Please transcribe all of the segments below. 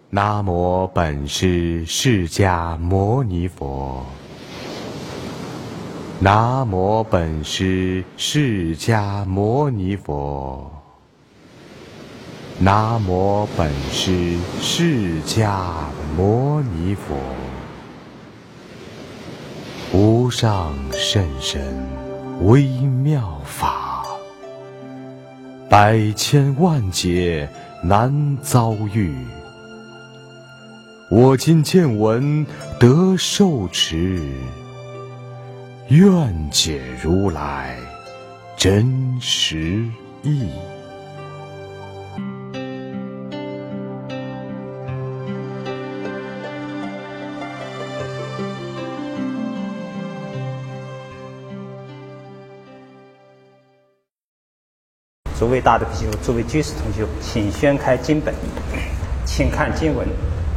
南无本师释迦牟尼佛。南无本师释迦牟尼佛。南无本师释迦牟尼佛。无上甚深微妙法，百千万劫难遭遇。我今见闻得受持，愿解如来真实义。 诸位大德比丘，诸位居士同修，请宣开经本，请看经文。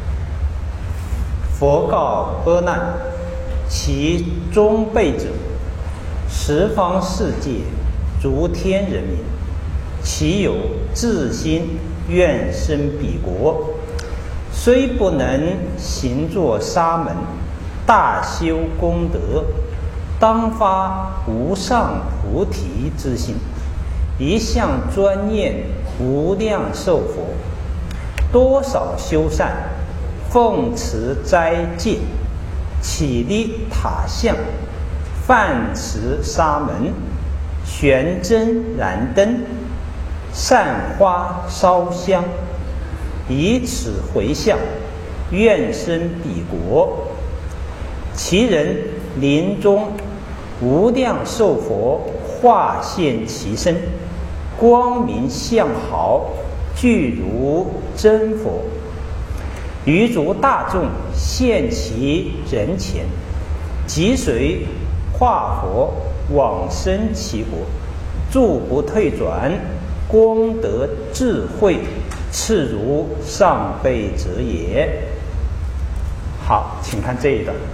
佛告阿难：其中辈者，十方世界诸天人民，其有自心愿生彼国，虽不能行作沙门，大修功德，当发无上菩提之心，一向专念无量寿佛，多少修善，奉持斋戒，起立塔像，饭持沙门，悬针燃灯，散花烧香，以此回向，愿生彼国。其人临终，无量寿佛化现其身，光明相好，具如真佛。余诸大众现其人前，即随化佛往生其国，住不退转，功德智慧，次如上辈者也。好，请看这一段。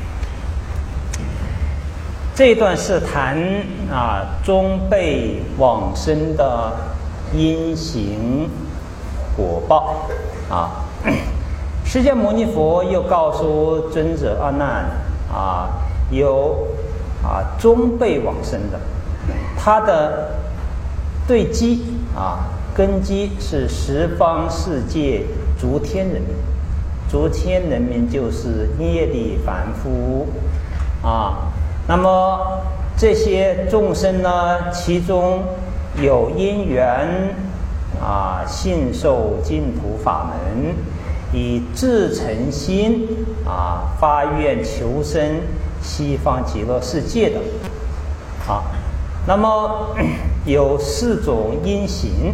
这一段是谈中辈往生的因行果报释迦牟尼佛又告诉尊者阿难有中辈往生的，他的对基根基是十方世界诸天人民，诸天人民就是业力凡夫那么这些众生呢，其中有因缘信受净土法门，以至诚心发愿求生西方极乐世界的那么有4种因行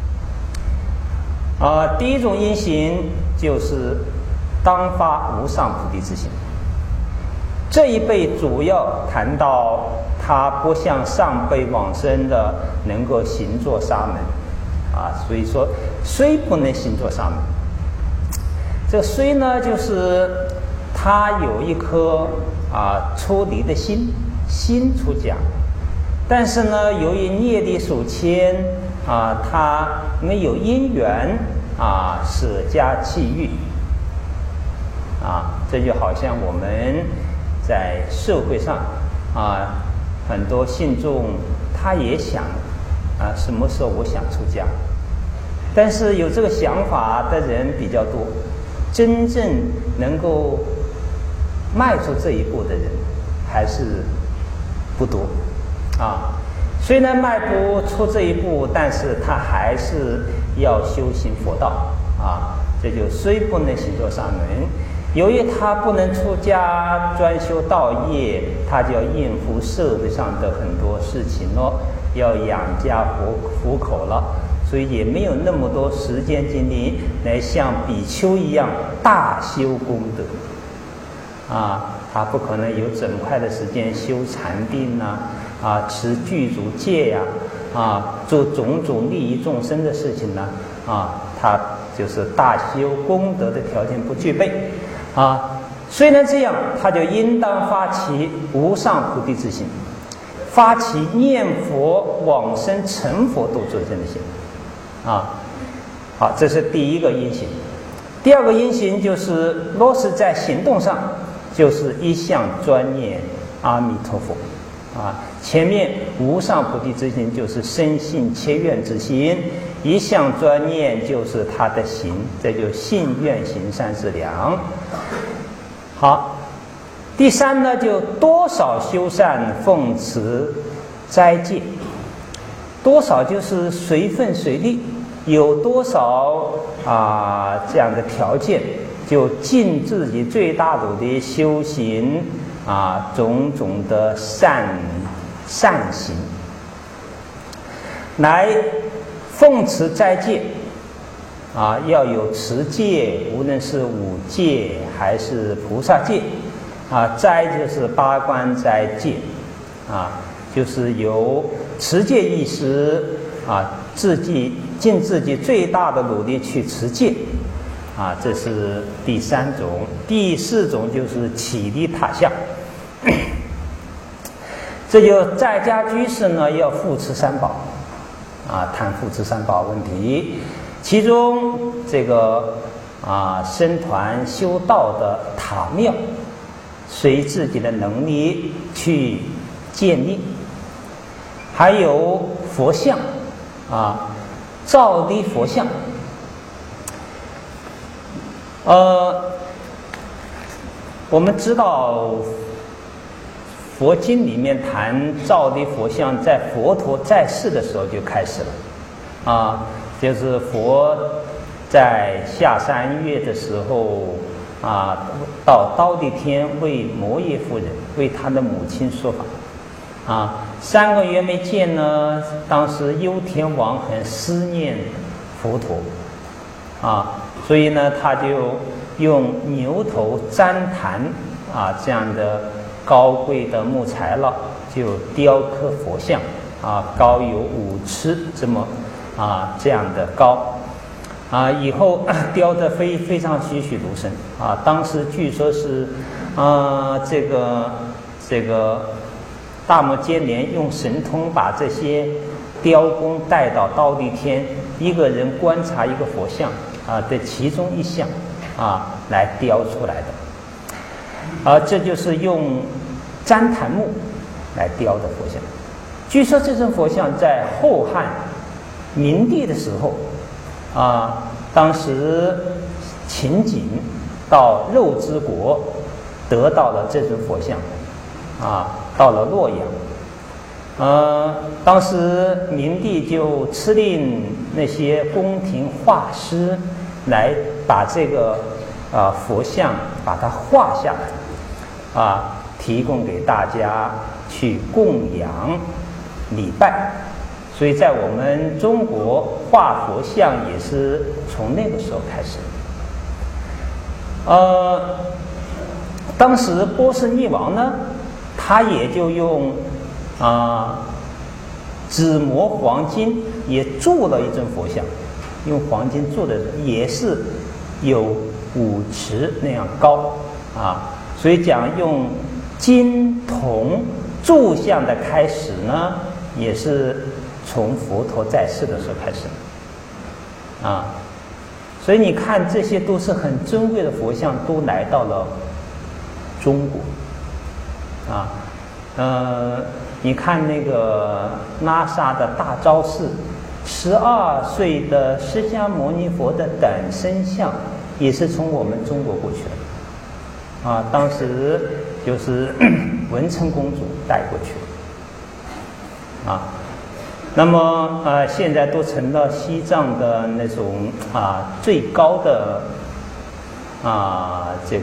第一种因行就是当发无上菩提之心。这一辈主要谈到他不像上辈往生的能够行作沙门所以说虽不能行作沙门，这虽呢就是他有一颗出离的心出家，但是呢由于业力所牵他没有因缘舍家弃欲这就好像我们在社会上很多信众他也想什么时候我想出家，但是有这个想法的人比较多，真正能够迈出这一步的人还是不多虽然迈不出这一步，但是他还是要修行佛道这就虽不能行作沙门，由于他不能出家专修道业，他就要应付社会上的很多事情要养家糊口了，所以也没有那么多时间精力来像比丘一样大修功德他不可能有整块的时间修禅定持具足戒做种种利益众生的事情他就是大修功德的条件不具备虽然这样，他就应当发起无上菩提之心，发起念佛往生成佛度众生的心好，这是第一个因行。 第二个因行就是落实在行动上，就是一向专念阿弥陀佛啊。前面无上菩提之心就是深信切愿之心，一向专念就是他的行，这就信愿行三资粮。好，第三呢，就多少修善奉持斋戒，多少就是随分随力，有多少这样的条件，就尽自己最大努力修行种种的善行，来奉持斋戒要有持戒，无论是五戒还是菩萨戒斋就是八关斋戒就是有持戒意识尽自己最大的努力去持戒这是第三种。第四种就是启利他相这就在家居士呢要护持三宝谈护持三宝问题，其中这个僧团修道的塔庙，随自己的能力去建立，还有佛像造立佛像。我们知道佛经里面谈造立佛像，在佛陀在世的时候就开始了就是佛在下三月的时候到忉利天为摩耶夫人为她的母亲说法3个月没见呢，当时幽天王很思念佛陀所以呢他就用牛头旃檀这样的高贵的木材了，就雕刻佛像高有5尺这么这样的高以后雕得非常栩栩如生当时据说是这个大摩揭连用神通把这些雕工带到忉利天，一个人观察一个佛像的其中一项来雕出来的这就是用旃檀木来雕的佛像。据说这尊佛像在后汉明帝的时候当时秦景到肉之国得到了这尊佛像到了洛阳当时明帝就敕令那些宫廷画师来把这个佛像把它画下来提供给大家去供养礼拜。所以在我们中国画佛像也是从那个时候开始当时波斯匿王呢，他也就用纸磨黄金也铸了一尊佛像，用黄金铸的，也是有5尺那样高所以讲用金铜铸像的开始呢，也是从佛陀在世的时候开始所以你看这些都是很珍贵的佛像，都来到了中国你看那个拉萨的大昭寺，12岁的释迦牟尼佛的等身像也是从我们中国过去的当时就是文成公主带过去的那么现在都成了西藏的那种最高的这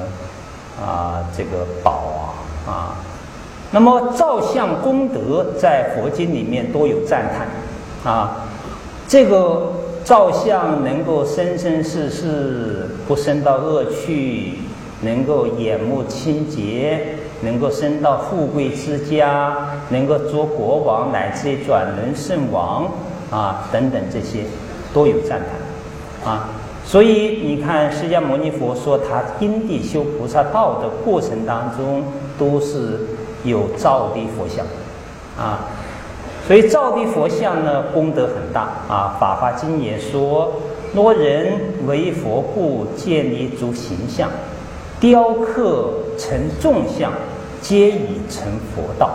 个宝那么造像功德在佛经里面都有赞叹这个造像能够生生世世不生到恶趣，能够眼目清洁，能够升到富贵之家，能够做国王乃至于转轮圣王等等，这些都有赞叹所以你看释迦牟尼佛说他因地修菩萨道的过程当中都是有造立佛像所以造立佛像呢功德很大法华经也说若人为佛故，建立诸形象，雕刻成众像，皆已成佛道。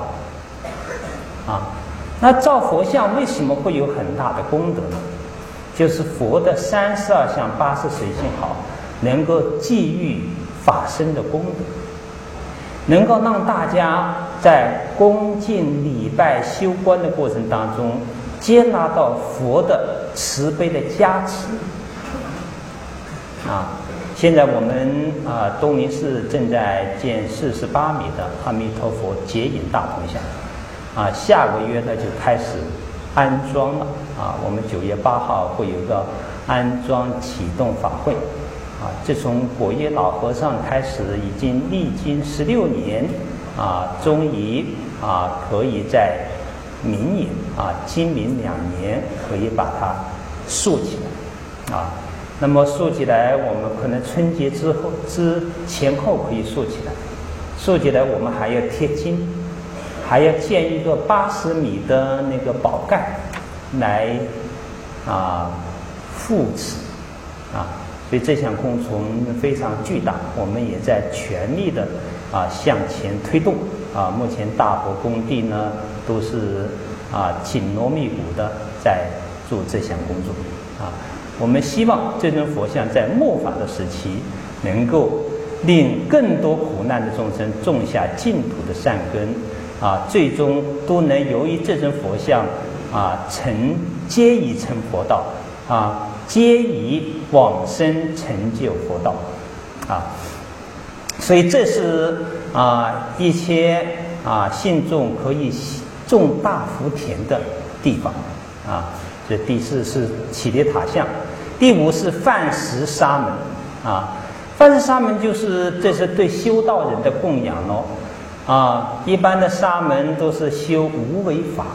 那造佛像为什么会有很大的功德呢？就是佛的32相80随性好，能够寄予法身的功德，能够让大家在恭敬礼拜修观的过程当中，接纳到佛的慈悲的加持。现在我们东林寺正在建48米的阿弥陀佛结引大铜像。下个月呢就开始安装了我们9月8号会有一个安装启动法会自从果叶老和尚开始，已经历经16年终于可以在明年今明2年可以把它竖起来那么竖起来，我们可能春节之前后可以竖起来，竖起来我们还要贴金，还要建一个80米的那个宝盖来扶持所以这项工程非常巨大，我们也在全力的向前推动目前大佛工地呢都是紧锣密鼓的在做这项工作我们希望这尊佛像在末法的时期能够令更多苦难的众生种下净土的善根最终都能由于这尊佛像皆已成佛道皆已往生成就佛道所以这是一些信众可以种大福田的地方这第4是乞力塔像，第5是饭食沙门饭食沙门这是对修道人的供养一般的沙门都是修无为法，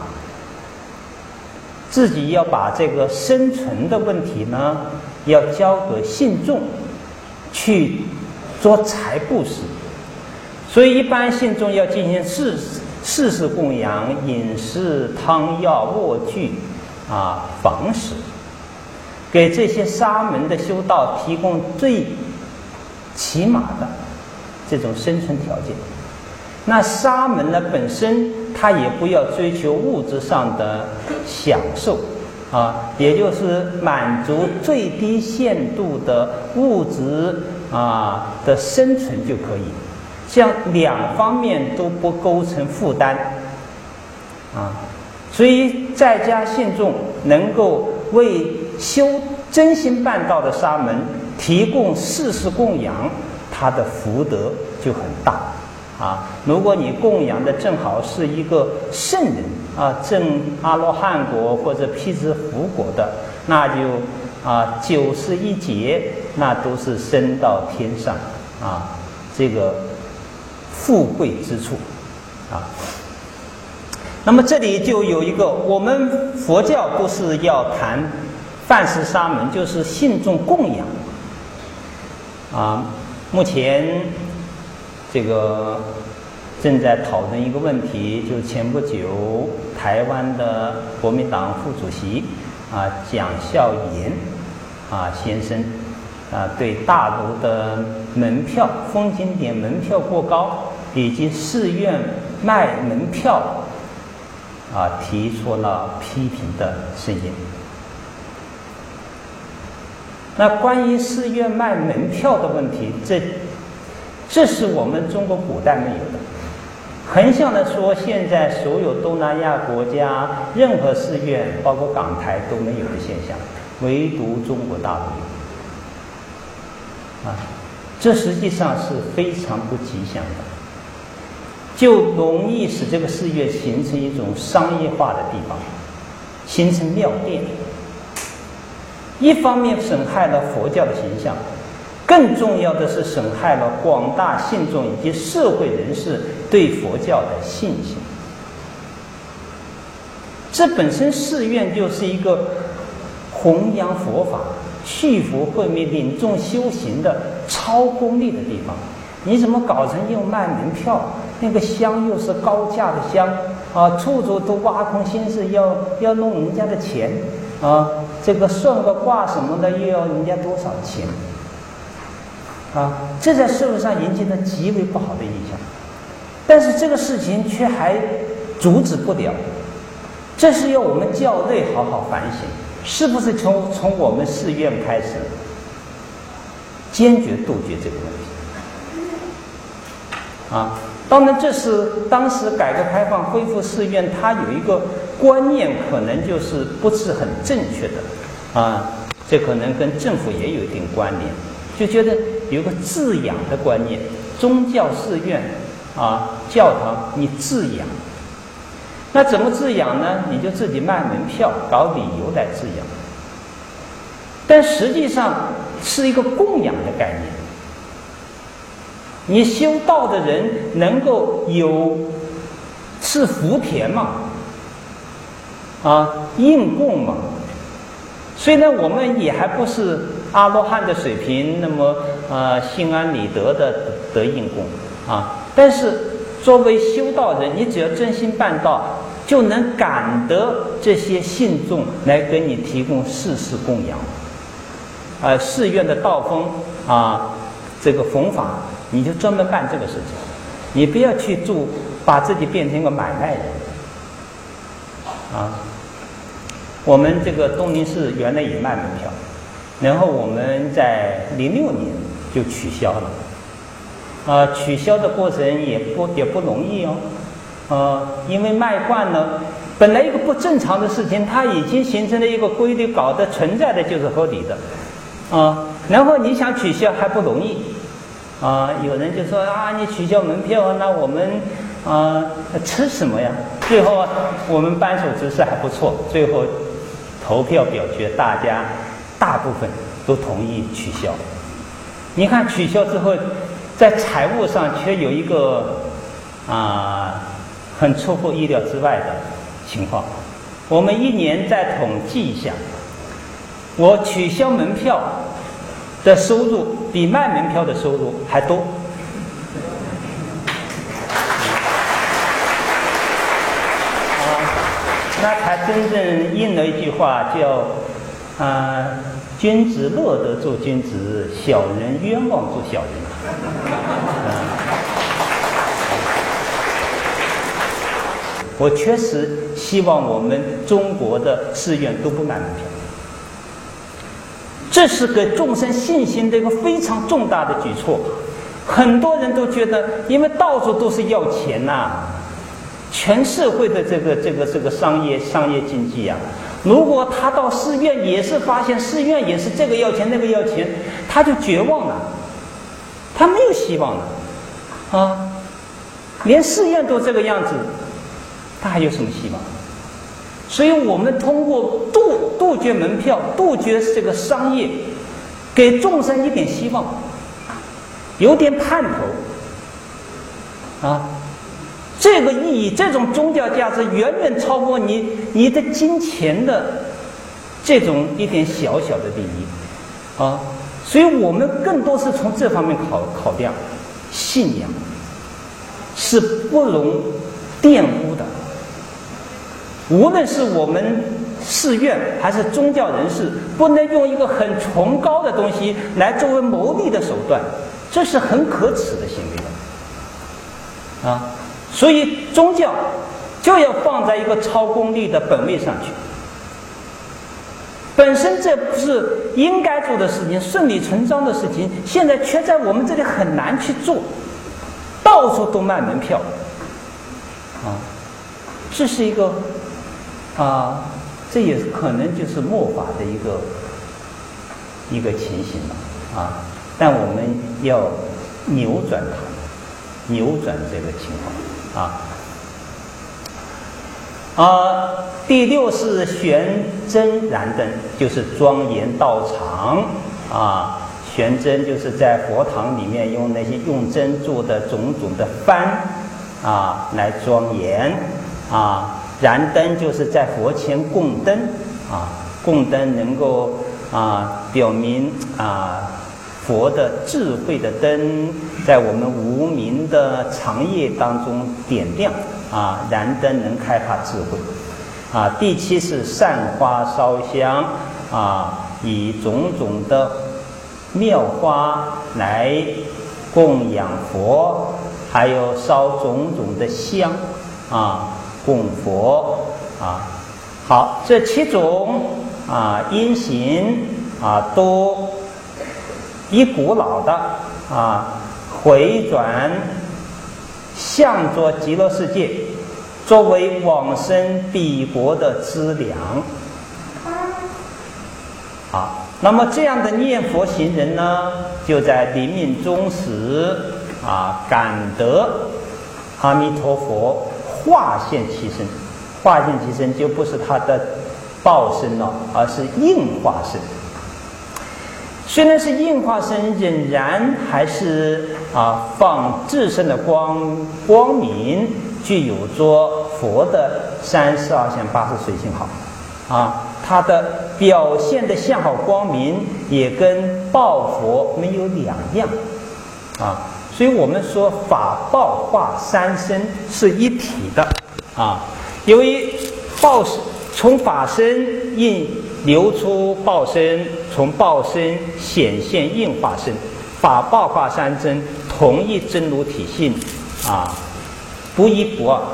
自己要把这个生存的问题呢要交给信众去做财布施，所以一般信众要进行世事供养，饮食汤药卧具房食，给这些沙门的修道提供最起码的这种生存条件。那沙门呢本身他也不要追求物质上的享受也就是满足最低限度的物质的生存就可以，像2方面都不构成负担所以在家信众能够为修真心办道的沙门提供世事供养，他的福德就很大如果你供养的正好是一个圣人证阿罗汉果或者辟支佛果的，那就91劫那都是升到天上这个富贵之处那么这里就有一个，我们佛教都是要谈饭食沙门，就是信众供养目前这个正在讨论一个问题，就是前不久台湾的国民党副主席蒋孝严先生对大陆的门票风景点门票过高以及寺院卖门票提出了批评的声音。那关于寺院卖门票的问题，这是我们中国古代没有的。横向的说，现在所有东南亚国家任何寺院包括港台都没有的现象，唯独中国大陆有这实际上是非常不吉祥的，就容易使这个寺院形成一种商业化的地方，形成庙店，一方面损害了佛教的形象，更重要的是损害了广大信众以及社会人士对佛教的信心。这本身寺院就是一个弘扬佛法、续佛慧命、领众修行的超功利的地方，你怎么搞成又卖门票？那个香又是高价的香处处都挖空心思要弄人家的钱这个算个卦什么的又要人家多少钱这在社会上引起了极为不好的影响。但是这个事情却还阻止不了，这是要我们教内好好反省，是不是从我们寺院开始坚决杜绝这个问题当然这是当时改革开放恢复寺院，它有一个观念可能就是不是很正确的这可能跟政府也有一定关联，就觉得有个自养的观念，宗教寺院教堂你自养，那怎么自养呢？你就自己卖门票，搞理由来自养，但实际上是一个供养的概念。你修道的人能够是福田嘛应供嘛，虽然我们也还不是阿罗汉的水平，那么心安理得的得应供但是作为修道人，你只要真心办道，就能感得这些信众来给你提供世事供养寺院的道风这个弘法，你就专门办这个事情，你不要去把自己变成一个买卖人我们这个东林寺原来也卖门票，然后我们在06年就取消了取消的过程也不容易因为卖惯了，本来一个不正常的事情，它已经形成了一个规律，搞得存在的就是合理的然后你想取消还不容易有人就说你取消门票，那我们吃什么呀？最后我们扳手执事还不错，最后投票表决，大部分都同意取消。你看取消之后，在财务上却有一个很出乎意料之外的情况。我们一年再统计一下，我取消门票的收入比卖门票的收入还多那才真正应了一句话，叫君子乐得做君子，小人冤枉做小人我确实希望我们中国的寺院都不卖门票，这是给众生信心的一个非常重大的举措。很多人都觉得，因为到处都是要钱全社会的这个商业经济如果他到寺院也是发现寺院也是这个要钱那个要钱，他就绝望了，他没有希望了连寺院都这个样子，他还有什么希望？所以我们通过杜绝门票，杜绝这个商业，给众生一点希望，有点盼头这个意义，这种宗教价值远远超过你的金钱的这种一点小小的利益所以我们更多是从这方面考量，信仰是不容玷污的。无论是我们寺院还是宗教人士，不能用一个很崇高的东西来作为牟利的手段，这是很可耻的行为所以宗教就要放在一个超功利的本位上去。本身这不是应该做的事情，顺理成章的事情，现在却在我们这里很难去做，到处都卖门票这是一个这也可能就是末法的一个情形了但我们要扭转它，扭转这个情况第六是悬针燃灯，就是庄严道场悬针就是在佛堂里面用那些用针做的种种的幡来庄严燃灯就是在佛前供灯供灯能够表明佛的智慧的灯在我们无明的长夜当中点亮燃灯能开发智慧第七是散花烧香以种种的妙花来供养佛，还有烧种种的香供佛好，这7种因行都以古老的回转向着极乐世界，作为往生彼国的资粮。那么这样的念佛行人呢，就在临命终时感得阿弥陀佛化现其身。化现其身就不是他的报身了，而是应化身。虽然是应化身，仍然还是放自身的光明，具有着佛的32相80随性好它的表现的相好光明也跟报佛没有两样所以我们说法报化三身是一体的由于报从法身流出报身，从报身显现应化身，法报化三身，同一真如体性不一不二。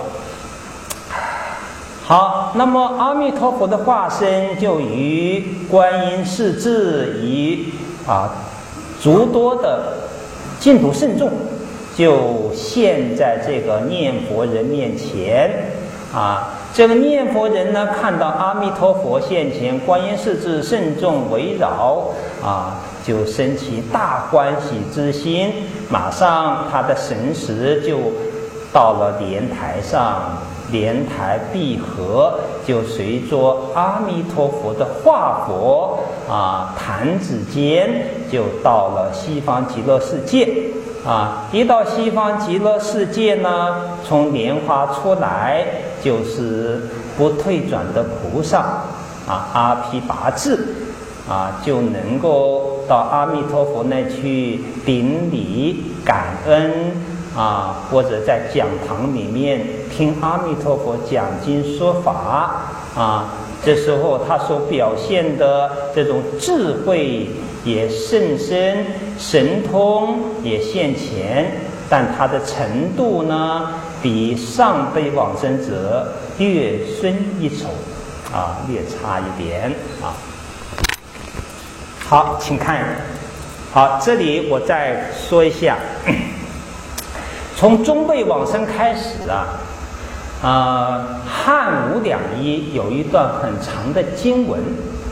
好，那么阿弥陀佛的化身就于观音世至，以诸多的净土圣众就现在这个念佛人面前这个念佛人呢，看到阿弥陀佛现前，观音世至圣众围绕就生起大欢喜之心，马上他的神识就到了莲台上，莲台闭合，就随着阿弥陀佛的化佛弹指间就到了西方极乐世界一到西方极乐世界呢，从莲花出来就是不退转的菩萨阿毗跋致就能够到阿弥陀佛那去顶礼感恩或者在讲堂里面听阿弥陀佛讲经说法这时候他所表现的这种智慧也甚深，神通也现前，但他的程度呢，比上辈往生者略深一筹略差一点好，请看好，这里我再说一下从中辈往生开始汉武两仪有一段很长的经文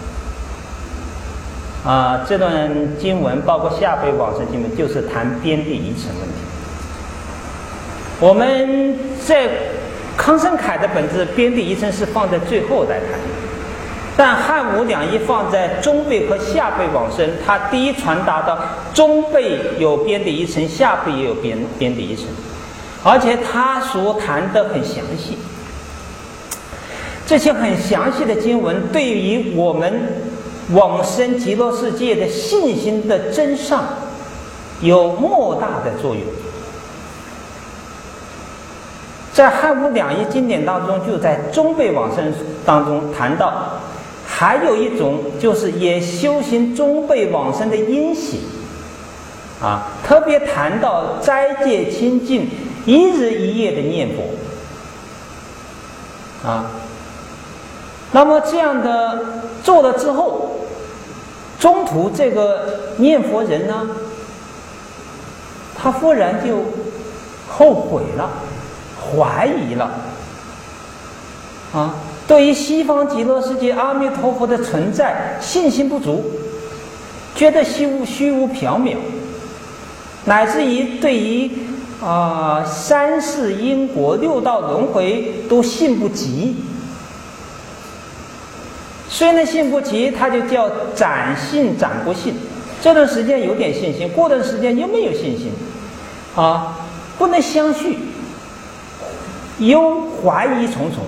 这段经文包括下辈往生经文，就是谈边地遗尘问题。我们在康生凯的本质边地遗尘是放在最后来谈，但汉武两仪放在中辈和下辈往生，它第一传达到中辈有边地遗尘，下辈也有边地遗尘，而且他所谈的很详细。这些很详细的经文对于我们往生极乐世界的信心的增上有莫大的作用。在汉武两仪经典当中，就在中辈往生当中谈到，还有一种就是也修行中辈往生的因行特别谈到斋戒清净一日一夜的念佛那么这样的做了之后，中途这个念佛人呢，他忽然就后悔了，怀疑了对于西方极乐世界阿弥陀佛的存在信心不足，觉得虚无缥缈，乃至于对于三世因果六道轮回都信不及。虽然信不及，他就叫暂信暂不信，这段时间有点信心，过段时间又没有信心不能相续，又怀疑重重。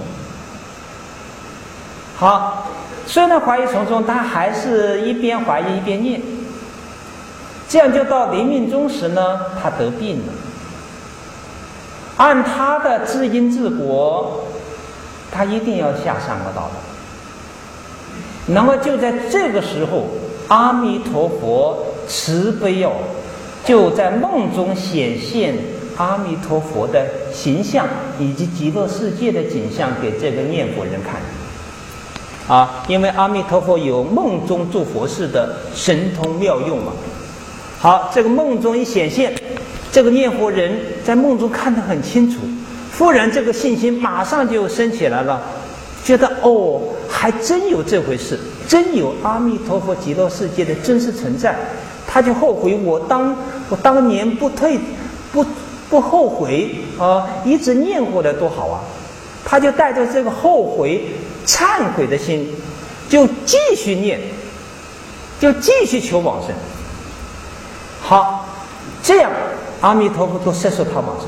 好，虽然怀疑重重，他还是一边怀疑一边念，这样就到临命终时呢，他得病了。按他的自因自果，他一定要下三恶道的。 那么就在这个时候，阿弥陀佛慈悲哦，就在梦中显现阿弥陀佛的形象以及极乐世界的景象给这个念佛人看。因为阿弥陀佛有梦中做佛事的神通妙用嘛。好，这个梦中一显现，这个念佛人在梦中看得很清楚，忽然这个信心马上就升起来了，觉得还真有这回事，真有阿弥陀佛极乐世界的真实存在。他就后悔我当年不后悔一直念过的多好啊。他就带着这个后悔忏悔的心，就继续念，就继续求往生。好，这样阿弥陀佛都摄受他往生。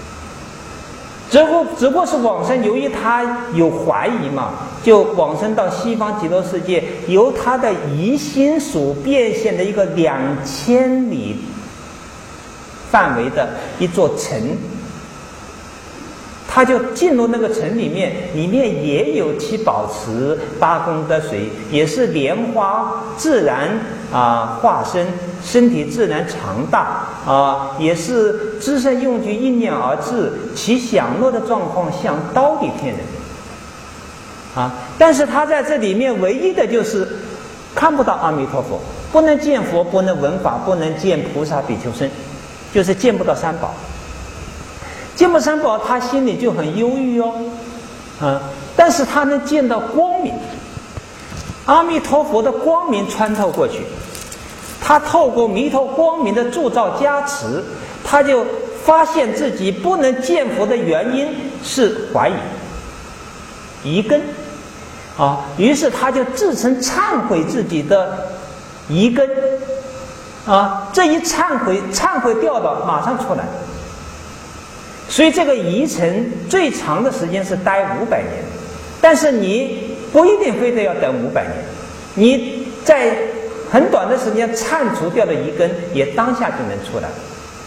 只不过是往生，由于他有怀疑嘛，就往生到西方极乐世界，由他的疑心所变现的一个2000里范围的一座城，他就进入那个城里面也有7宝池、8功德水，也是莲花自然化身，身体自然长大也是知身用具一念而至，其享乐的状况像刀地天人但是他在这里面唯一的就是看不到阿弥陀佛，不能见佛，不能闻法，不能见菩萨比丘僧，就是见不到三宝。见不三宝，他心里就很忧郁但是他能见到光明，阿弥陀佛的光明穿透过去，他透过弥陀光明的铸造加持，他就发现自己不能见佛的原因是怀疑、疑根于是他就自称忏悔自己的疑根这一忏悔掉了，马上出来。所以这个疑尘最长的时间是待500年，但是你不一定非得要等500年，你在很短的时间铲除掉的疑根也当下就能出来。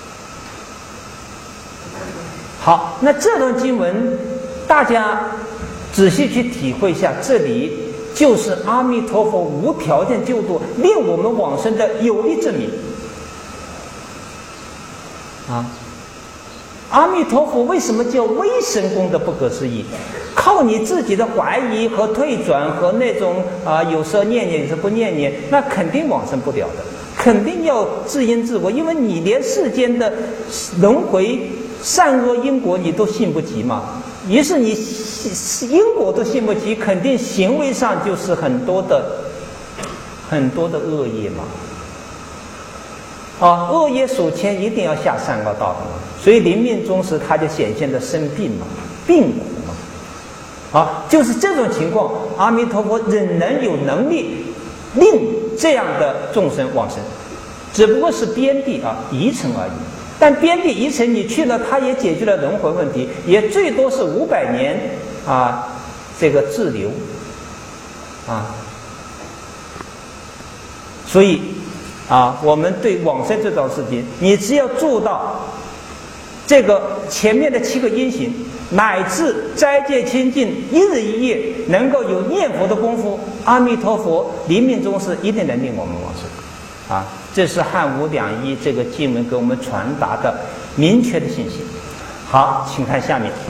好，那这段经文大家仔细去体会一下，这里就是阿弥陀佛无条件救度令我们往生的有力证明阿弥陀佛为什么叫微神功的不可思议？靠你自己的怀疑和退转和那种有时候念念有时候不念念，那肯定往生不了的，肯定要自因自果，因为你连世间的轮回善恶因果你都信不及嘛。于是你因果都信不及，肯定行为上就是很多的恶业嘛。恶业数千，一定要下三恶道的嘛。所以临命终时他就显现的生病嘛，病苦嘛。就是这种情况，阿弥陀佛仍然有能力令这样的众生往生，只不过是边地移尘而已。但边地移尘你去了，他也解决了轮回问题，也最多是500年这个滞留所以我们对往生这桩事情，你只要做到这个前面的7个因行，乃至斋戒清净一日一夜能够有念佛的功夫，阿弥陀佛临命终时一定能令我们往生这是汉武两仪这个经文给我们传达的明确的信息。好，请看下面。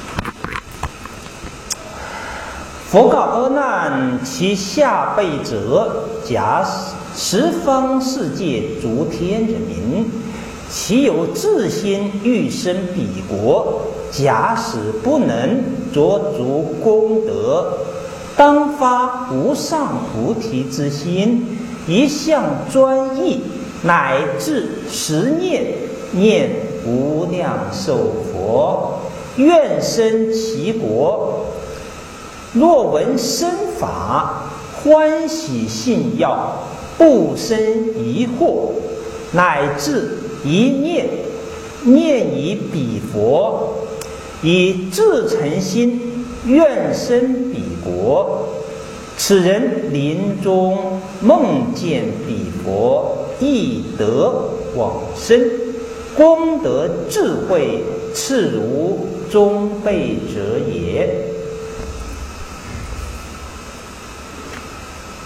佛告阿难：其下辈者，假十方世界诸天人民，其有自心欲生彼国，假使不能着足功德，当发无上菩提之心，一向专一，乃至10念念无量寿佛，愿生其国。若闻生法，欢喜信要，不生疑惑，乃至一念念以彼佛，以至诚心愿生彼国。此人临终梦见彼佛，亦得往生，功德智慧次如中辈者也。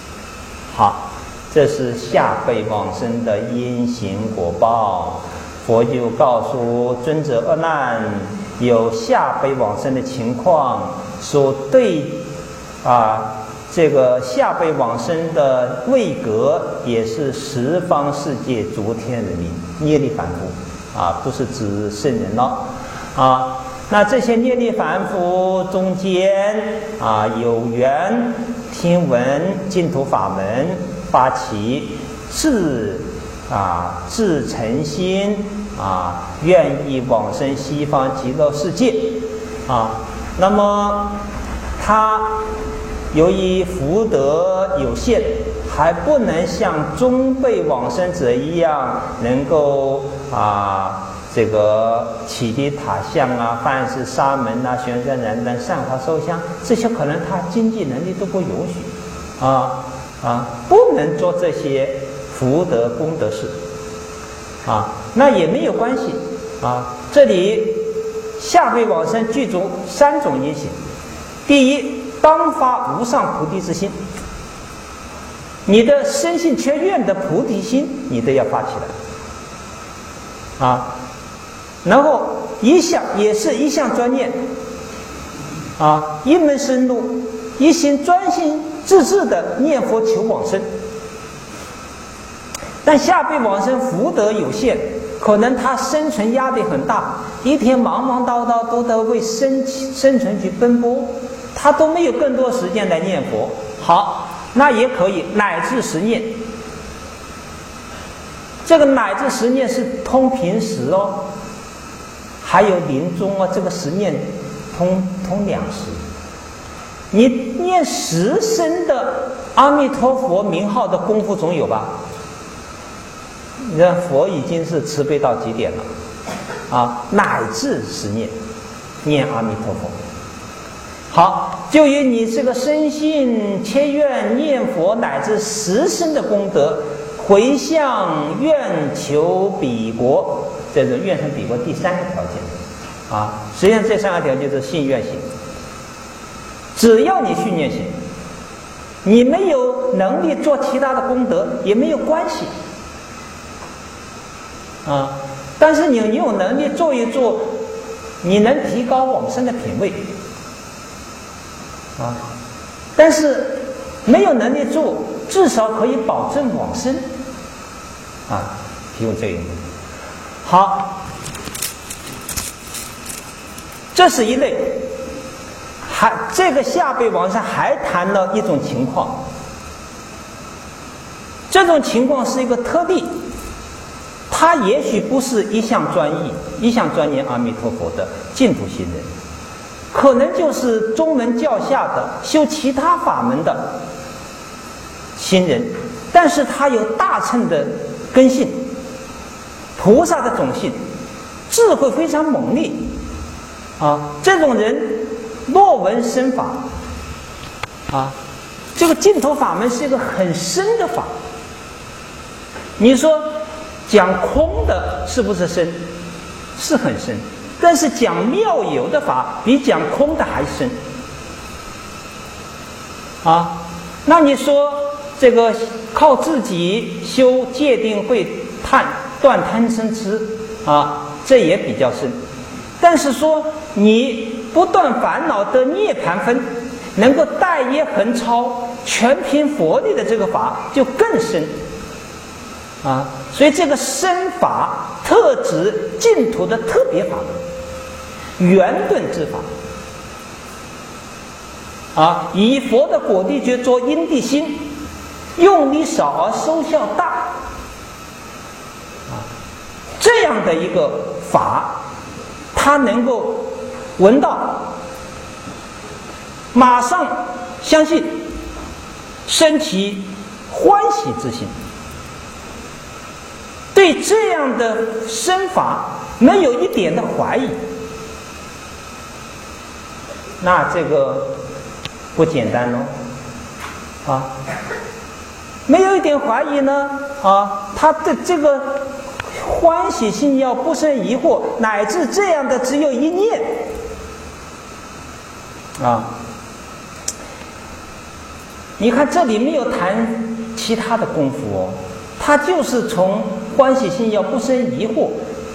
这是下辈往生的因行果报。佛就告诉尊者阿难，有下辈往生的情况，说对这个下辈往生的位格也是十方世界诸天人民业力凡夫不是指圣人了那这些业力凡夫中间有缘听闻净土法门，发起自诚心愿意往生西方极乐世界那么他由于福德有限，还不能像中辈往生者一样能够这个启迪塔像犯事沙门玄山燃灯善法受香，这些可能他经济能力都不允许不能做这些福德功德事那也没有关系这里下辈往生具足3种因行。第一，当发无上菩提之心，你的深信缺愿的菩提心你都要发起来然后也是一项专念一门深入，一心专心致志的念佛求往生。但下辈往生福德有限，可能他生存压力很大，一天忙忙叨叨都得为生存去奔波，他都没有更多时间来念佛。好，那也可以乃至10念。这个乃至10念是通平时还有临终这个10念通2时。你念10声的阿弥陀佛名号的功夫总有吧？你看佛已经是慈悲到极点了乃至10念念阿弥陀佛。好，就以你这个深信切愿念佛乃至10声的功德，回向愿求彼国，这是愿成彼国第3个条件实际上这3个条件是信愿行。只要你训练行，你没有能力做其他的功德也没有关系但是你有能力做一做，你能提高往生的品位但是没有能力做，至少可以保证往生提供这一点。好，这是一类。这个下辈往生还谈了一种情况，这种情况是一个特例，他也许不是一向专念阿弥陀佛的净土行人，可能就是宗门教下的修其他法门的行人，但是他有大乘的根性，菩萨的种性，智慧非常猛烈这种人若闻深法这个净土法门是一个很深的法。你说讲空的是不是深？是很深，但是讲妙有的法比讲空的还深那你说这个靠自己修戒定慧断贪嗔痴这也比较深。但是说你不断烦恼的涅槃分，能够带业横超全凭佛力的这个法就更深所以这个深法特指净土的特别法门，圆顿之法以佛的果地觉做因地心，用力少而收效大这样的一个法，他能够闻到，马上相信，生起欢喜之心，对这样的身法没有一点的怀疑，那这个不简单没有一点怀疑呢他的这个欢喜心要不生疑惑，乃至这样的只有一念你看这里没有谈其他的功夫哦，他就是从欢喜心要不生疑惑。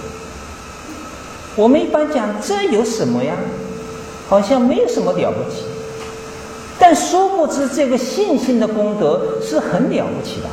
我们一般讲这有什么呀？好像没有什么了不起，但殊不知这个信心的功德是很了不起的。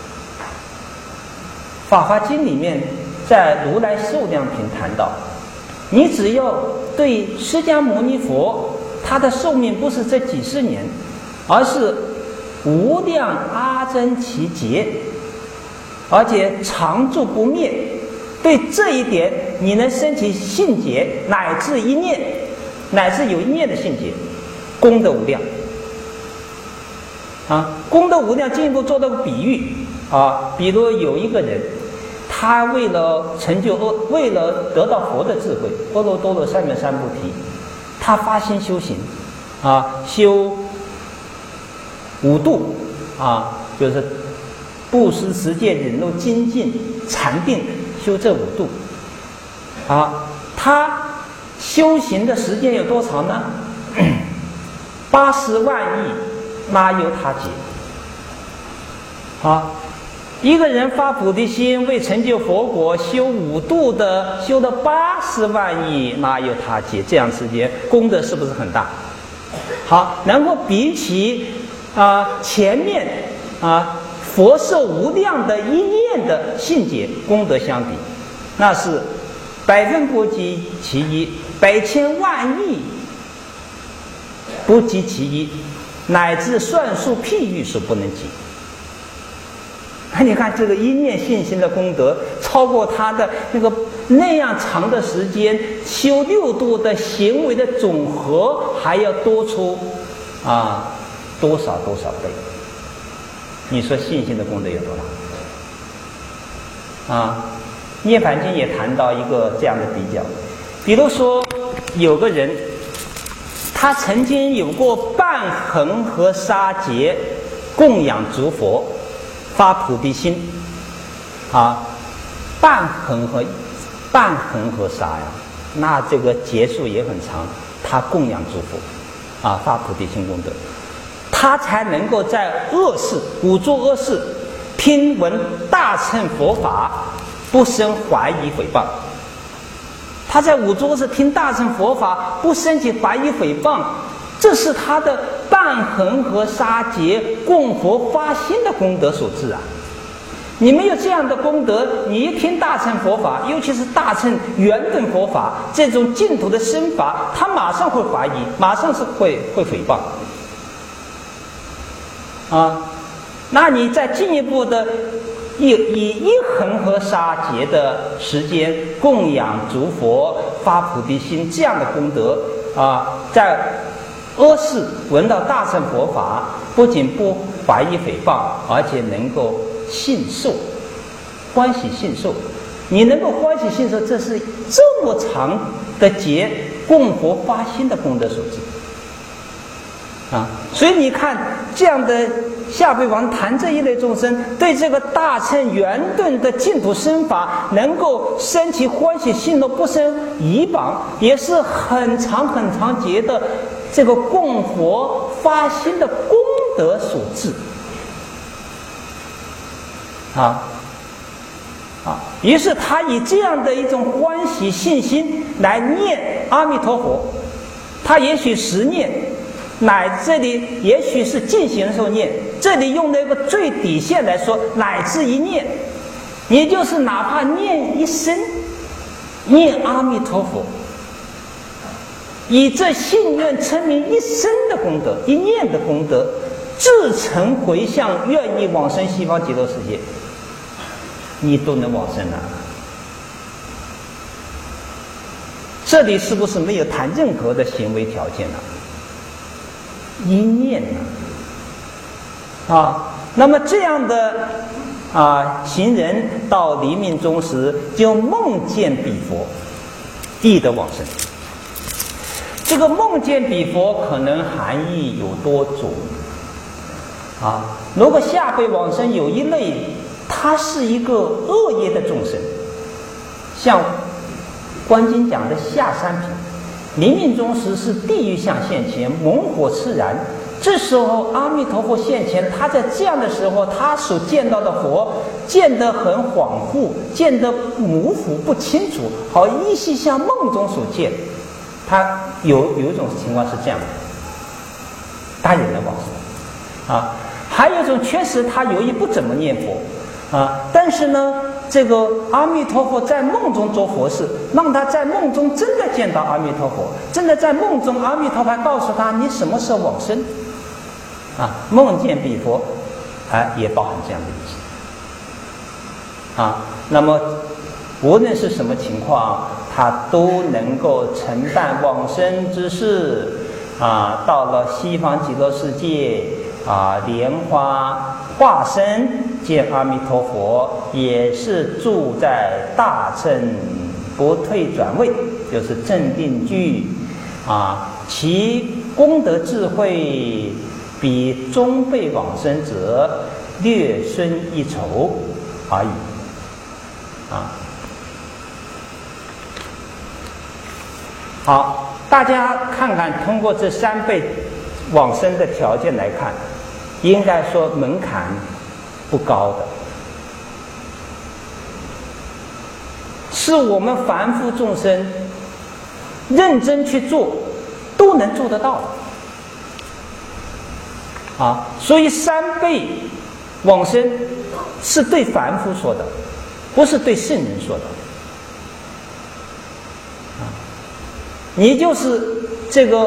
法华经里面在如来寿量品谈到，你只要对释迦牟尼佛他的寿命不是这几十年，而是无量阿僧祇劫，而且常住不灭，对这一点你能升起信解，乃至一念，乃至有一念的信解，功德无量啊！功德无量，进一步做到个比喻啊，比如有一个人，他为了为了得到佛的智慧，阿耨多罗三藐三菩提，他发心修行啊，修五度啊，就是布施、持戒、忍辱、精进、禅定，修这五度啊。他修行的时间有多长呢？80万亿那由他劫啊！一个人发菩提心，为成就佛果，修五度的，修了80万亿那由他劫，这样时间功德是不是很大？好，然后比起前面佛寿无量的一念的信解功德相比，那是百分不及其一，百千万亿不及其一，乃至算数譬喻所不能及。你看这个一念信心的功德，超过他的那样长的时间修6度的行为的总和，还要多出多少倍？你说信心的功德有多大？涅槃经也谈到一个这样的比较，比如说有个人，他曾经有过半恒河沙劫供养诸佛，发菩提心半恒河沙呀，那这个劫数也很长，他供养诸佛发菩提心功德，他才能够在恶世五诸恶世听闻大乘佛法，不生怀疑诽谤。他在五诸恶世听大乘佛法，不生起怀疑诽谤，这是他的半恒河沙劫供佛发心的功德所致啊！你没有这样的功德，你一听大乘佛法，尤其是大乘圆顿佛法这种净土的身法，他马上会怀疑，马上是会诽谤那你再进一步的以一恒河沙劫的时间供养诸佛发菩提心，这样的功德在阿世闻到大乘佛法，不仅不怀疑诽谤，而且能够信受，欢喜信受。你能够欢喜信受，这是这么长的劫供佛发心的功德所致所以你看这样的下辈王谈这一类众生对这个大乘圆顿的净土身法能够升起欢喜信受，不生疑谤，也是很长劫的这个供佛发心的功德所致于是他以这样的一种欢喜信心来念阿弥陀佛，他也许10念，这里也许是进行的时候念，这里用了一个最底线来说，乃至一念，也就是哪怕念一声，念阿弥陀佛，以这信愿称名一生的功德，一念的功德，至诚回向，愿意往生西方极乐世界，你都能往生这里是不是没有谈任何的行为条件一念那么这样的行人到黎明中时，就梦见彼佛，亦得往生。这个梦见彼佛可能含义有多种如果下辈往生有一类，他是一个恶业的众生，像观经讲的下三品，黎明中时是地狱相现前，猛火炽燃， 这时候阿弥陀佛现前，他在这样的时候，他所见到的佛见得很恍惚，见得模糊不清楚，好依稀像梦中所见。他有一种情况是这样的，他也能往生啊。还有一种确实他由于不怎么念佛啊，但是呢，这个阿弥陀佛在梦中做佛事，让他在梦中真的见到阿弥陀佛，真的在梦中阿弥陀佛告诉他你什么时候往生啊，梦见彼佛也包含这样的意思啊。那么无论是什么情况，他都能够承办往生之事啊。到了西方极乐世界啊，莲花化身见阿弥陀佛，也是住在大乘不退转位，就是正定居啊，其功德智慧比中辈往生者略深一筹而已啊。好，大家看看，通过这3辈往生的条件来看，应该说门槛不高的，是我们凡夫众生认真去做都能做得到的啊。所以3辈往生是对凡夫说的，不是对圣人说的。你就是这个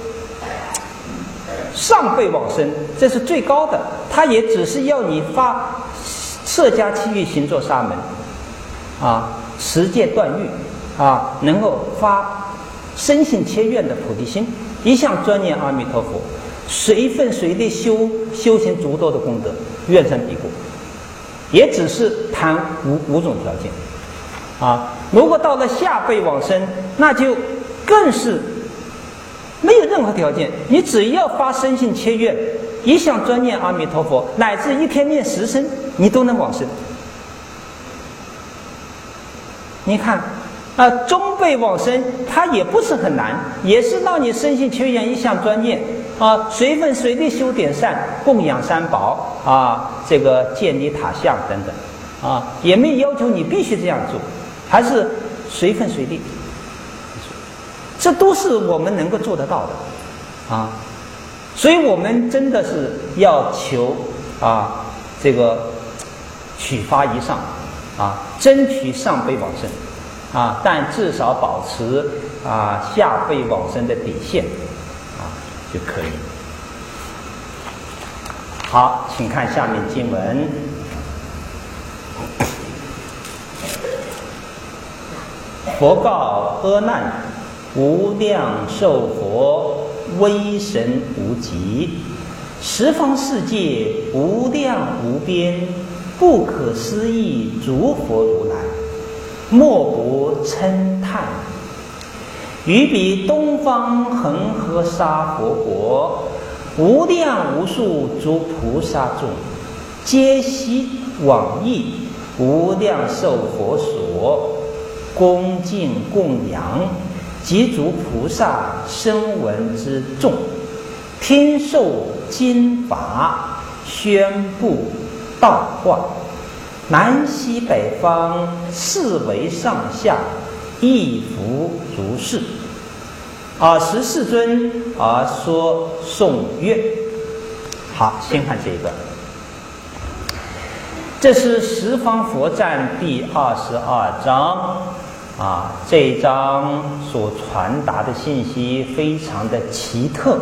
上辈往生，这是最高的，他也只是要你发摄迦契欲行作沙门啊，持戒断欲啊，能够发深信切愿的菩提心，一向专念阿弥陀佛，随分随力修行足多的功德，愿成彼国，也只是谈五种条件啊。如果到了下辈往生，那就更是没有任何条件，你只要发深信切愿，一向专念阿弥陀佛，乃至一天念10声，你都能往生。你看中辈往生它也不是很难，也是让你深信切愿，一向专念啊，随分随力修点善，供养三宝啊，这个建立塔像等等啊，也没有要求你必须这样做，还是随分随力。这都是我们能够做得到的啊，所以我们真的是要求这个取发以上啊，争取上辈往生啊，但至少保持下辈往生的底线就可以。好，请看下面经文。佛告阿难：无量寿佛，威神无极，十方世界无量无边，不可思议诸佛如来，莫不称叹。于彼东方恒河沙佛国，无量无数诸菩萨众，皆悉往诣无量寿佛所，恭敬供养，及诸菩萨声闻之众，听受经法，宣布道化，南西北方四维上下，亦复如是。14尊说颂曰。好，先看这一段。这是十方佛赞第22章这一章所传达的信息非常的奇特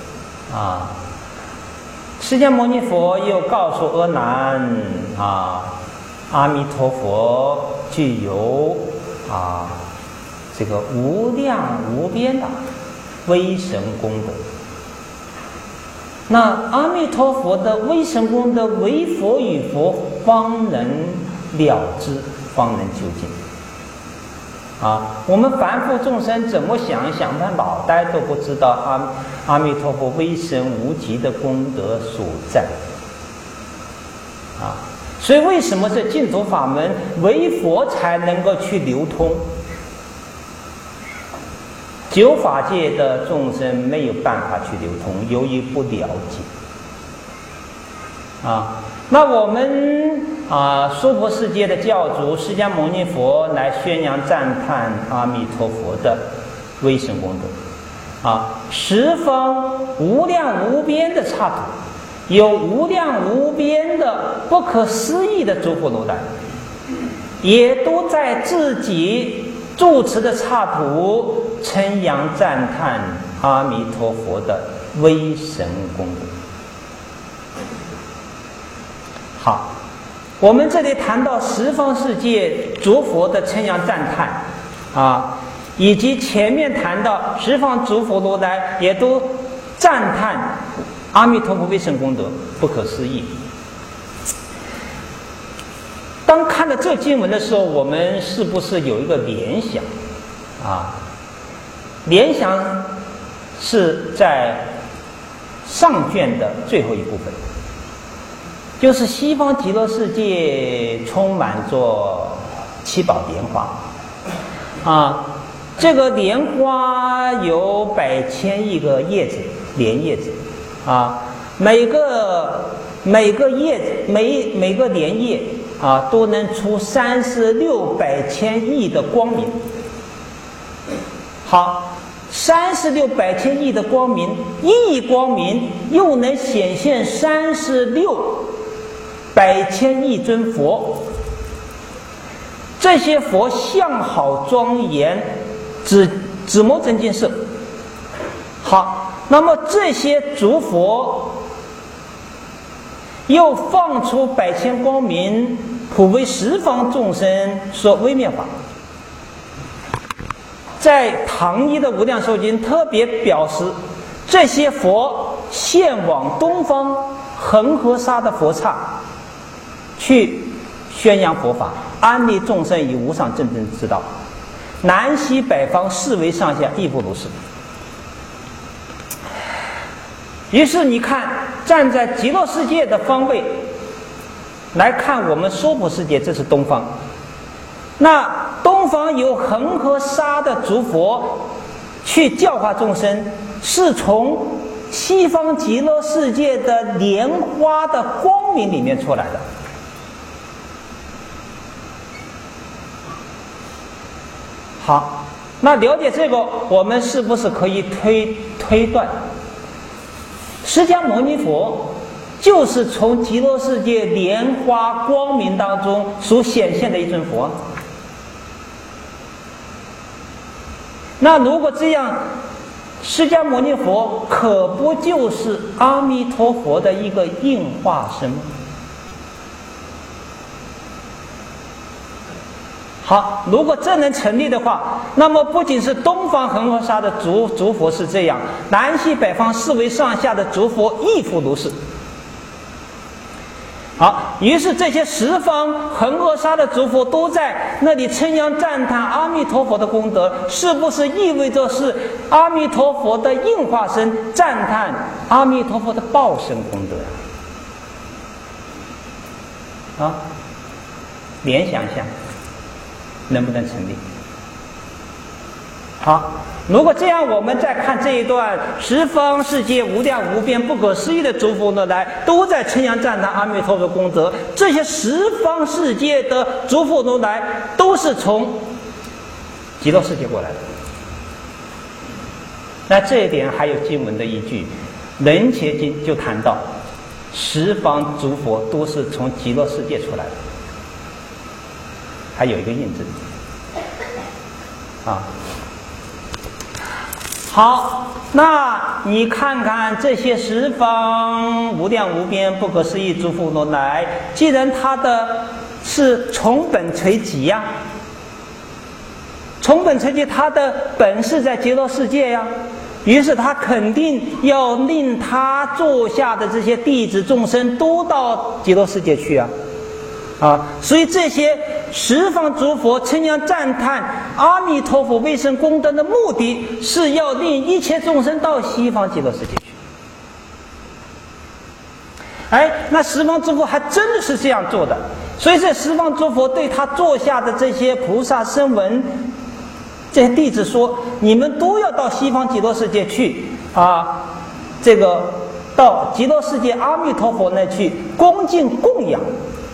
释迦牟尼佛又告诉阿难阿弥陀佛具有这个无量无边的威神功德。那阿弥陀佛的威神功德，唯佛与佛方能了知，方能究竟我们凡夫众生怎么想一想，他脑袋都不知道阿弥陀佛威神无极的功德所在所以为什么这净土法门唯佛才能够去流通？ 九法界的众生没有办法去流通，由于不了解。那我们娑婆世界的教主释迦牟尼佛来宣扬赞叹阿弥陀佛的威神功德，十方无量无边的刹土，有无量无边的不可思议的诸佛如来，也都在自己住持的刹土称扬赞叹阿弥陀佛的威神功德。好，我们这里谈到十方世界诸佛的称扬赞叹以及前面谈到十方诸佛如来也都赞叹阿弥陀佛威神功德不可思议。当看到这经文的时候，我们是不是有一个联想联想是在上卷的最后一部分，就是西方极乐世界充满着七宝莲花这个莲花有100千亿个叶子，莲叶子每个叶子每个莲叶都能出3600千亿的光明。好，3600千亿的光明，一亿光明又能显现3600千亿尊佛，这些佛相好庄严，紫磨真金色。好，那么这些诸佛又放出100千光明，普为十方众生说微妙法。在唐一的无量寿经特别表示，这些佛现往东方恒河沙的佛刹去宣扬佛法，安利众生以无上正等之道，南西北方四维上下亦复如是。于是你看，站在极乐世界的方位来看我们娑婆世界，这是东方。那东方有恒河沙的诸佛去教化众生，是从西方极乐世界的莲花的光明里面出来的。好，那了解这个，我们是不是可以推断，释迦牟尼佛就是从极乐世界莲花光明当中所显现的一尊佛？那如果这样，释迦牟尼佛可不就是阿弥陀佛的一个应化身吗？好，如果这能成立的话，那么不仅是东方恒河沙的诸佛是这样，南西北方四维上下的诸佛亦复如是。好，于是这些十方恒河沙的诸佛都在那里称扬赞叹阿弥陀佛的功德，是不是意味着是阿弥陀佛的应化身赞叹阿弥陀佛的报身功德联想一下，能不能成立？好，如果这样，我们再看这一段，十方世界无量无边不可思议的诸佛如来都在称扬赞叹阿弥陀佛功德，这些十方世界的诸佛如来都是从极乐世界过来的。那这一点还有经文的依据，楞伽经就谈到十方诸佛都是从极乐世界出来的，还有一个印证好，那你看看这些十方无量无边不可思议诸佛如来，既然他的是从本垂集呀，从本垂集，他的本是在极乐世界呀，于是他肯定要令他座下的这些弟子众生都到极乐世界去所以这些十方诸佛称扬赞叹阿弥陀佛威神功德的目的，是要令一切众生到西方极乐世界去。那十方诸佛还真的是这样做的，所以这十方诸佛对他座下的这些菩萨声闻这些弟子说：“你们都要到西方极乐世界去啊，这个到极乐世界阿弥陀佛那去恭敬供养，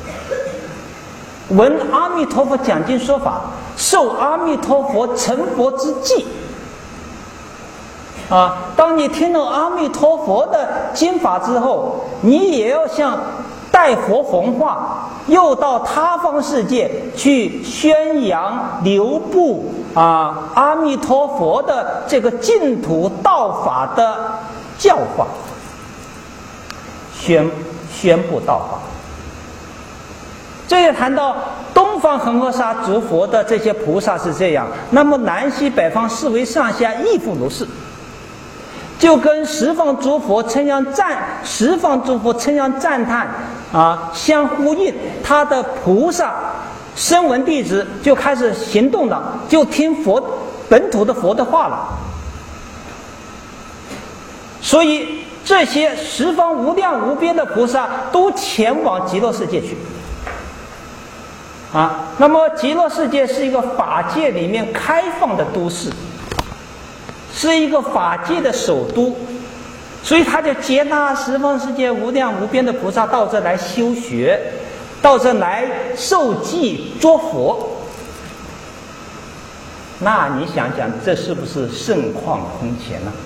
闻阿弥陀佛讲经说法，受阿弥陀佛成佛之际。”当你听到阿弥陀佛的经法之后，你也要像代佛弘化，又到他方世界去宣扬流布阿弥陀佛的这个净土道法的教化，宣布道法。这也谈到东方恒河沙诸佛的这些菩萨是这样，那么南西北方四维上下亦复如是。就跟十方诸佛称扬赞叹相呼应，他的菩萨声闻弟子就开始行动了，就听本土的佛的话了。所以这些十方无量无边的菩萨都前往极乐世界去那么极乐世界是一个法界里面开放的都市，是一个法界的首都，所以他就接纳十方世界无量无边的菩萨到这来修学，到这来受记作佛。那你想想，这是不是盛况空前呢？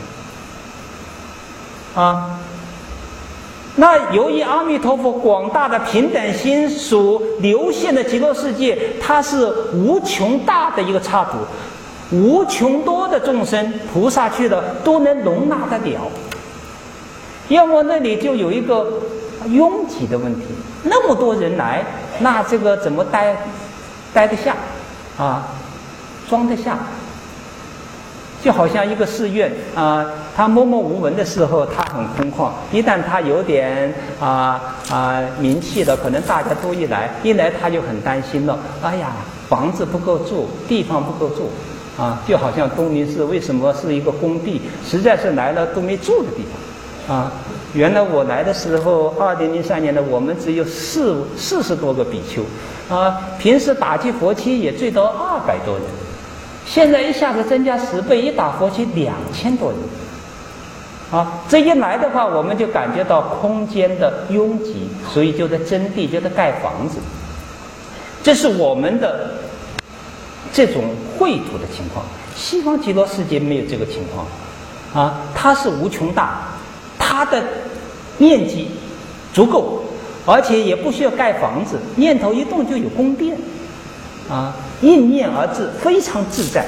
那由于阿弥陀佛广大的平等心所流现的极乐世界，它是无穷大的一个刹土，无穷多的众生菩萨去了都能容纳得了。要么那里就有一个拥挤的问题，那么多人来，那这个怎么待得下装得下？就好像一个寺院它默默无闻的时候它很空旷，一旦它有点名气了，可能大家都一来他就很担心了，哎呀，房子不够住，地方不够住就好像东林寺为什么是一个工地，实在是来了都没住的地方原来我来的时候2003年的我们只有40多个比丘平时打击佛七也最多200多人，现在一下子增加10倍，一打佛七2000多人这一来的话，我们就感觉到空间的拥挤，所以就在征地，就在盖房子。这是我们的这种秽土的情况。西方极乐世界没有这个情况它是无穷大，它的面积足够，而且也不需要盖房子，念头一动就有宫殿应念而至，非常自在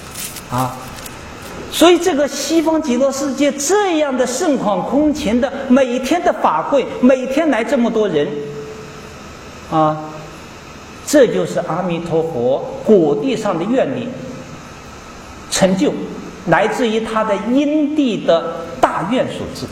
所以这个西方极乐世界这样的盛况空前的每天的法会，每天来这么多人这就是阿弥陀佛果地上的愿力成就，来自于他的因地的大愿所致。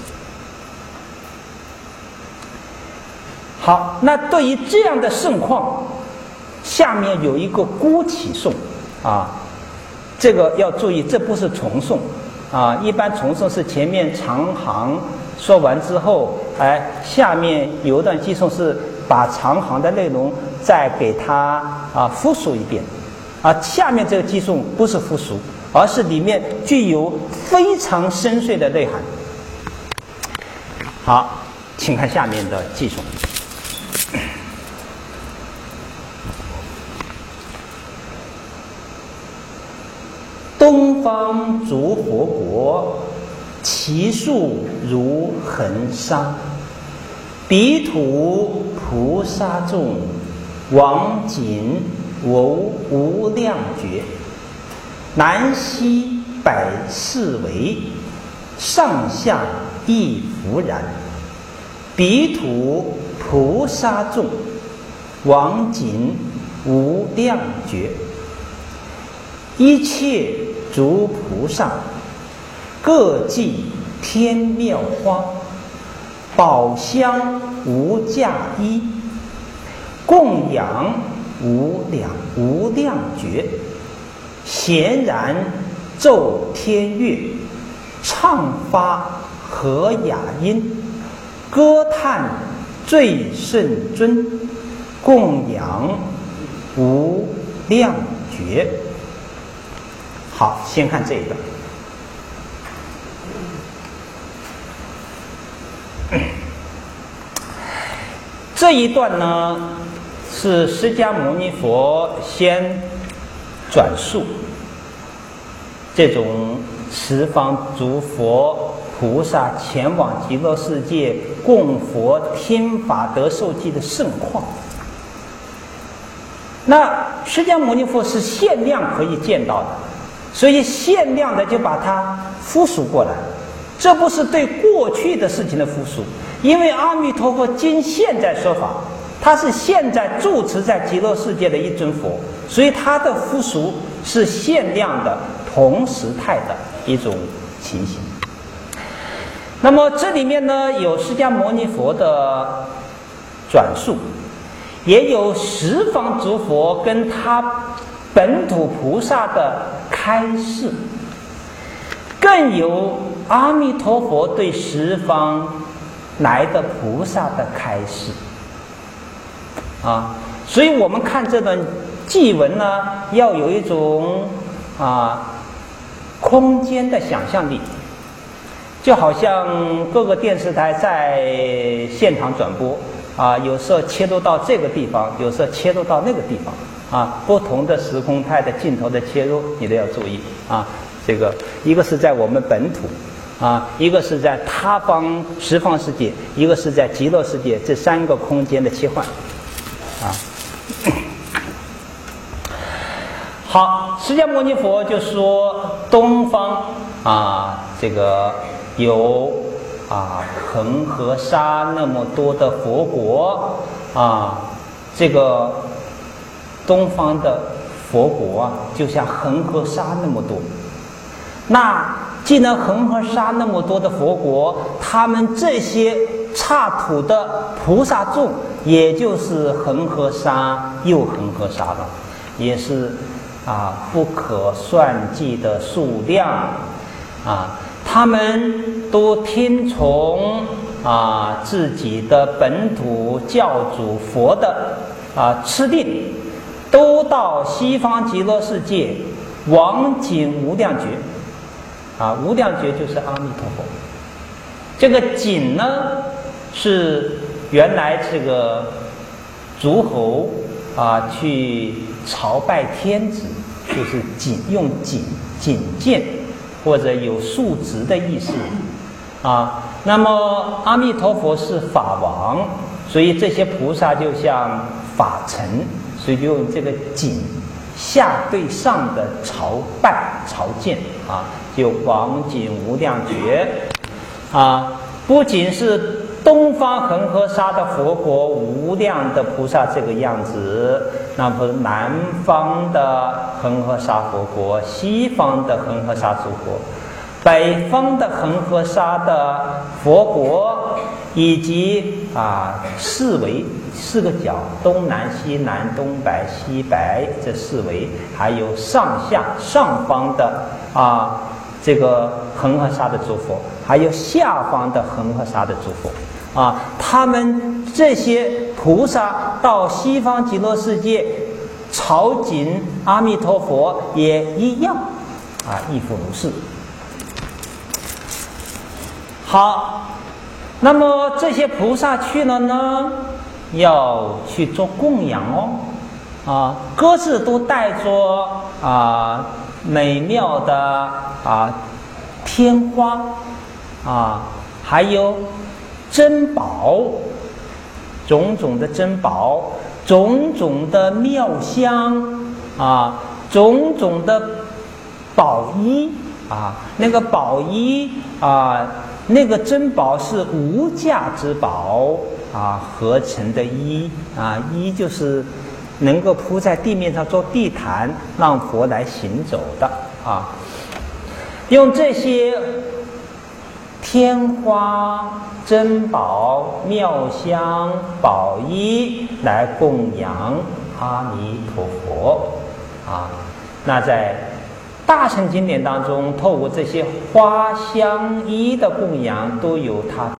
好，那对于这样的盛况，下面有一个孤起颂这个要注意，这不是重颂一般重颂是前面长行说完之后，下面有一段偈颂是把长行的内容再给它复述一遍下面这个偈颂不是复述，而是里面具有非常深邃的内涵。好，请看下面的偈颂。东方诸佛国，其数如恒沙，彼土菩萨众，王景无量觉。南西百世为，上下亦弗然。彼土菩萨众，王景无量觉。一切诸菩萨，各具天妙花，宝香无价衣，供养无量觉。咸然奏天乐，唱发和雅音，歌叹最圣尊，供养无量觉。 好，先看这一段。这一段呢，是释迦牟尼佛先转述这种十方诸佛菩萨前往极乐世界供佛听法得受记的盛况。那释迦牟尼佛是限量可以见到的，所以限量的就把它复述过来，这不是对过去的事情的复述，因为阿弥陀佛今现在说法，他是现在住持在极乐世界的一尊佛，所以他的复述是限量的同时态的一种情形。那么这里面呢，有释迦牟尼佛的转述，也有十方诸佛跟他本土菩萨的开示，更有阿弥陀佛对十方来的菩萨的开示啊。所以我们看这段偈文呢，要有一种空间的想象力，就好像各个电视台在现场转播有时候切入到这个地方，有时候切入到那个地方不同的时空态的镜头的切入，你都要注意这个一个是在我们本土一个是在他方十方世界，一个是在极乐世界，这三个空间的切换好，释迦牟尼佛就说东方这个有恒河沙那么多的佛国这个东方的佛国就像恒河沙那么多。那既然恒河沙那么多的佛国，他们这些刹土的菩萨众，也就是恒河沙又恒河沙了，也是不可算计的数量他们都听从自己的本土教主佛的敕令，都到西方极乐世界往景无量觉无量觉就是阿弥陀佛。这个景呢，是原来这个诸侯去朝拜天子，就是景，用景见或者有数值的意思那么阿弥陀佛是法王，所以这些菩萨就像法臣，所以就用这个景下对上的朝拜朝见就往景无量觉不仅是东方恒河沙的佛国无量的菩萨这个样子，那么南方的恒河沙佛国，西方的恒河沙诸国，北方的恒河沙的佛国，以及四维四个角，东南西南东北西北这四维，还有上下上方的这个恒河沙的诸佛，还有下方的恒河沙的诸佛他们这些菩萨到西方极乐世界朝觐阿弥陀佛也一样亦复如是。好，那么这些菩萨去了呢，要去做供养各自都带着美妙的天花还有珍宝，种种的珍宝，种种的妙香种种的宝衣那个宝衣那个珍宝是无价之宝合成的衣衣就是能够铺在地面上做地毯，让佛来行走的用这些天花珍宝妙香宝衣来供养阿弥陀佛那在大乘经典当中，透过这些花香衣的供养，都有它